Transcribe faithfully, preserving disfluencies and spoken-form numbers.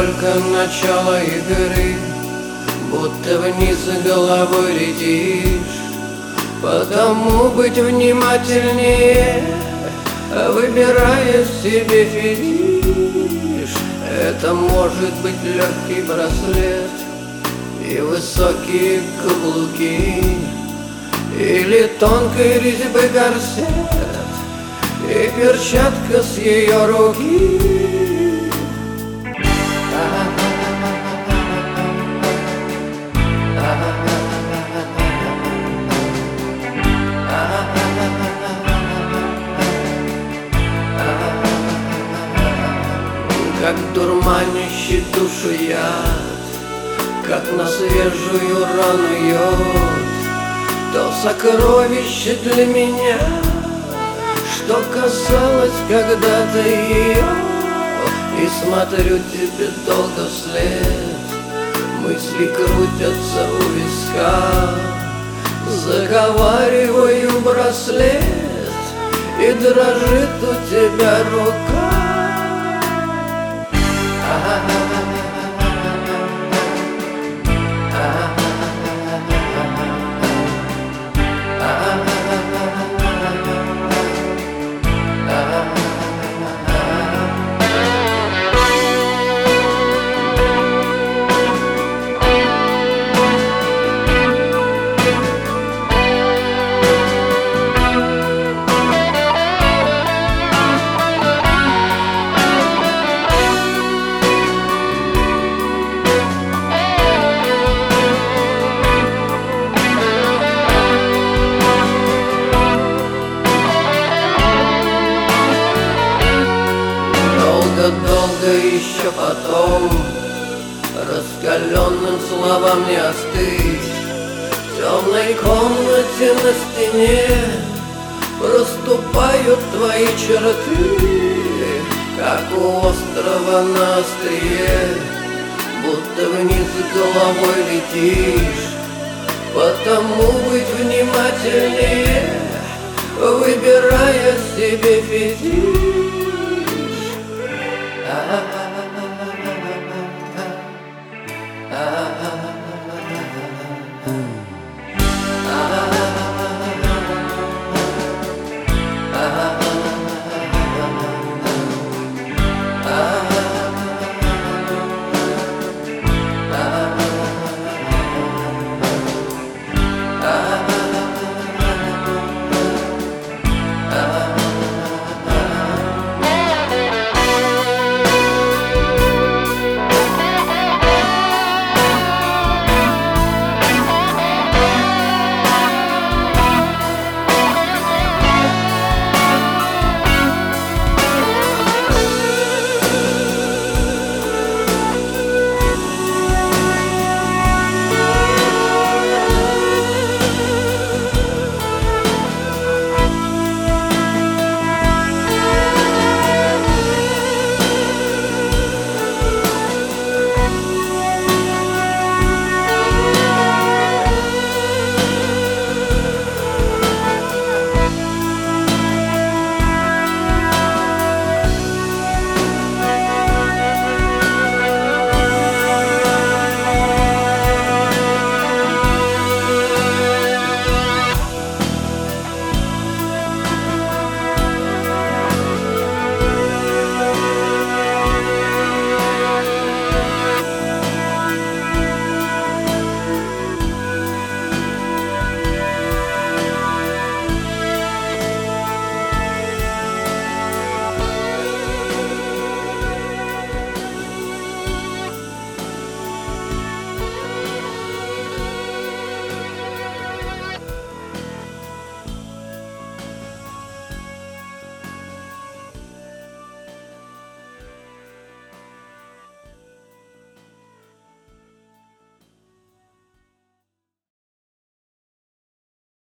только начало игры, будто вниз головой летишь. Потому быть внимательнее, выбирая себе фетиш. Это может быть легкий браслет и высокие каблуки, или тонкой резьбы корсет и перчатка с ее руки. Как дурманящий душу яд, как на свежую рану йод, то сокровище для меня, что касалось когда-то ее. И смотрю тебе долго вслед, мысли крутятся у виска, заговариваю браслет, и дрожит у тебя рука. Долго еще потом раскаленным словам не остыть. В темной комнате на стене проступают твои черты, как у острова на острие, будто вниз головой летишь. Потому быть внимательнее, выбирая себе фетиш. Ah